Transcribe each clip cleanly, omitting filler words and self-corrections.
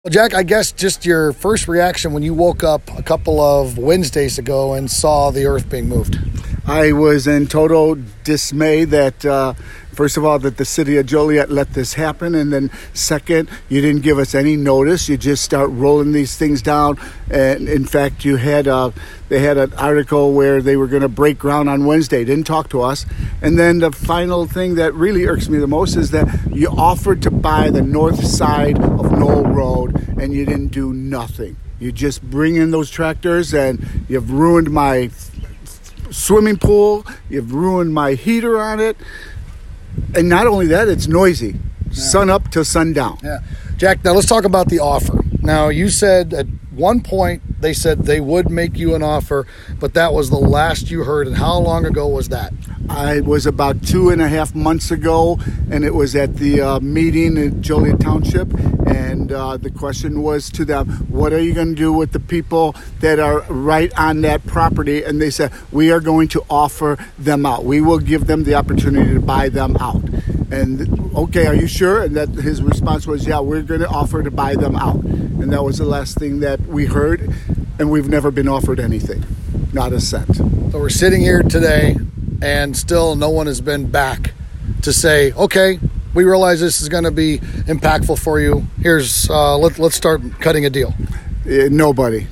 Well, Jack, I guess just your first reaction when you woke up a couple of Wednesdays ago and saw the earth being moved. I was in total dismay that, first of all, that the city of Joliet let this happen. And then second, you didn't give us any notice. You just start rolling these things down. And in fact, they had an article where they were going to break ground on Wednesday. Didn't talk to us. And then the final thing that really irks me the most is that you offered to buy the north side of Knoll Road and you didn't do nothing. You just bring in those tractors and you've ruined my swimming pool. You've ruined my heater on it. And not only that, it's noisy. Sun up till sundown. Yeah. Jack, now let's talk about the offer. Now, you said at one point they said they would make you an offer, but that was the last you heard. And how long ago was that? It was about 2.5 months ago, and it was at the meeting in Joliet Township. And the question was to them, what are you going to do with the people that are right on that property? And they said, we are going to offer them out. We will give them the opportunity to buy them out. And, okay, are you sure? And that his response was, yeah, we're going to offer to buy them out. And that was the last thing that we heard. And we've never been offered anything, not a cent. So we're sitting here today, and still no one has been back to say, okay, we realize this is going to be impactful for you. Here's let's start cutting a deal. Nobody.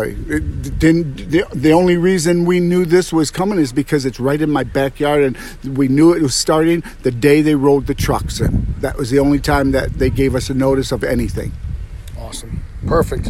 The only reason we knew this was coming is because it's right in my backyard, and we knew it was starting the day they rolled the trucks in. That was the only time that they gave us a notice of anything. Awesome. Perfect.